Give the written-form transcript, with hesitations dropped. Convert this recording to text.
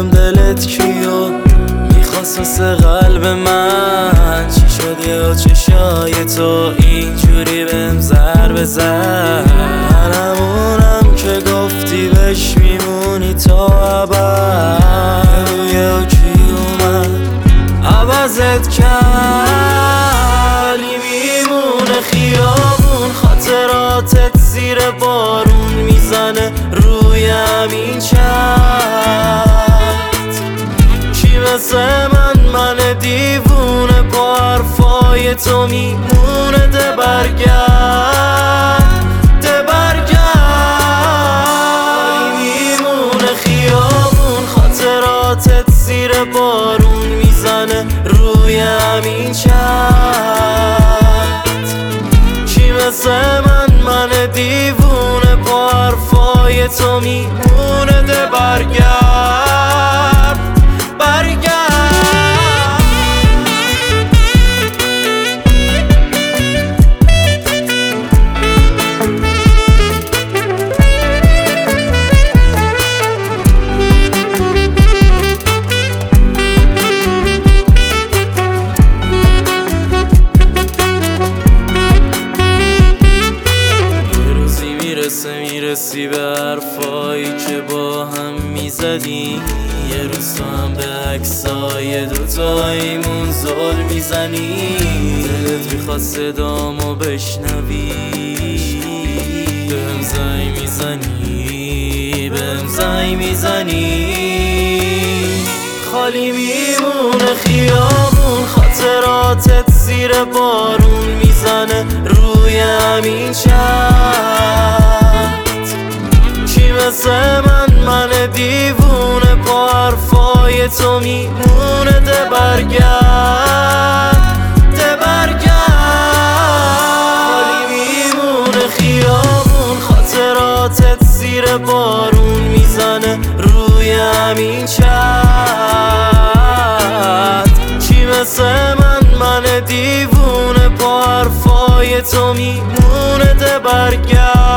ببینم دلت کیو میخواست مثل قلب من. چی شد یا چشای تو اینجوری بهم ضربه زد؟ منمونم که گفتی بهش میمونی تا ابد. بگو کی اومد عوضت کرد؟ میمونه خیابون خاطراتت زیر بارون میزنه روی همین چت. کی مثل من دیوونه با حرفای تو میمونه؟ ده برگرد ده برگرد. میمونه خیابون خاطراتت زیر بارون میزنه روی همین چت. کی مثل من دیوونه با حرفای تو میمونه؟ ده برگرد برگرد. میرسی به حرفایی که با هم میزدی. یه روز تو هم به عکسای دوتاییمون زل میزنی. دلت میخواد صدامو بشنوی، بهم زنگ میزنی بهم زنگ میزنی. خالی میمونه خیابون خاطراتت زیر بارون میزنه روی همین چت. کی مثل من دیوونه با حرفای تو میمونه؟ ده برگرد ده برگرد. خالی میمونه خیابون خاطراتت زیر بارون میزنه روی همین چت. کی مثل من دیوونه با حرفای تو میمونه؟ ده برگرد